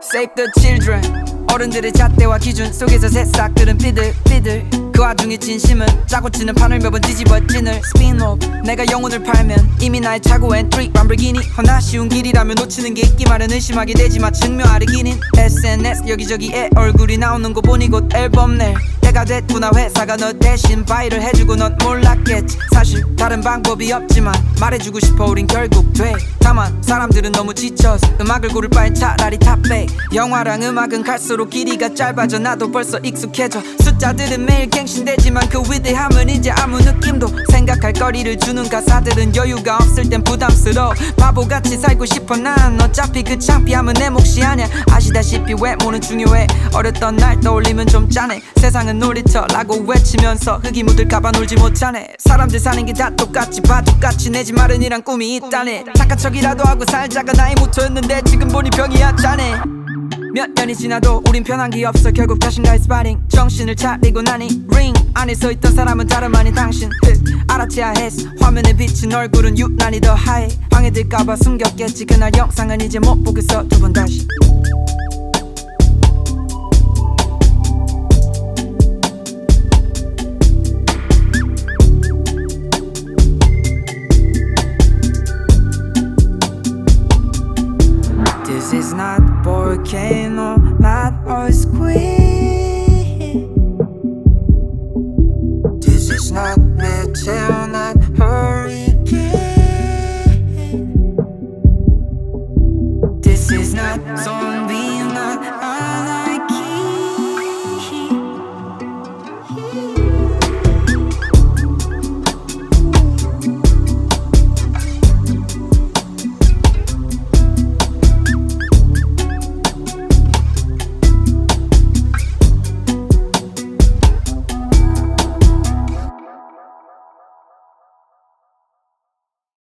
Save the children. 어른들의 잣대와 기준 속에서 새싹들은 삐들삐들. 그 와중에 진심은 짜고 치는 판을 몇 번 뒤집어 찐을 스핀오프. 내가 영혼을 팔면 이미 나의 차고엔 트릭 람보르기니. 허나 쉬운 길이라면 놓치는 게 있기만은 의심하게 되지만 증명하려 기닌 SNS 여기저기에 얼굴이 나오는 거 보니 곧 앨범 낼 때가 됐구나. 회사가 너 대신 바이를 해주고 넌 몰랐겠지. 사실 다른 방법이 없지만 말해주고 싶어 우린 결국 돼. 다만 사람들은 너무 지쳐서 음악을 고를 바엔 차라리 탑백. 영화랑 음악은 갈수록 길이가 짧아져. 나도 벌써 익숙해져. 숫자들은 매일 갱신되지만 그 위대함은 이제 아무 느낌도. 생각할 거리를 주는 가사들은 여유가 없을 땐 부담스러워. 바보같이 살고 싶어 난. 어차피 그 창피함은 내 몫이 아냐. 아시다시피 외모는 중요해. 어렸던 날 떠올리면 좀 짠해. 세상은 놀이터라고 외치면서 흙이 묻을까봐 놀지 못하네. 사람들 사는 게 다 똑같지. 바둑같이 내 집 마련이란 꿈이 있다네. 착한 척이라도 하고 살자가 나의 모토였는데 지금 보니 병이었잖아. 몇 년이 지나도 우린 변한 게 없어. 결국 자신과의 스파링. 정신을 차리고 나니 링 안에 서있던 사람은 다름 아닌 당신. 알아채야 했어. 화면에 비친 얼굴은 유난히 더 하얘. 방해될까봐 숨겼겠지. 그날 영상은 이제 못 보겠어 두 번 다시.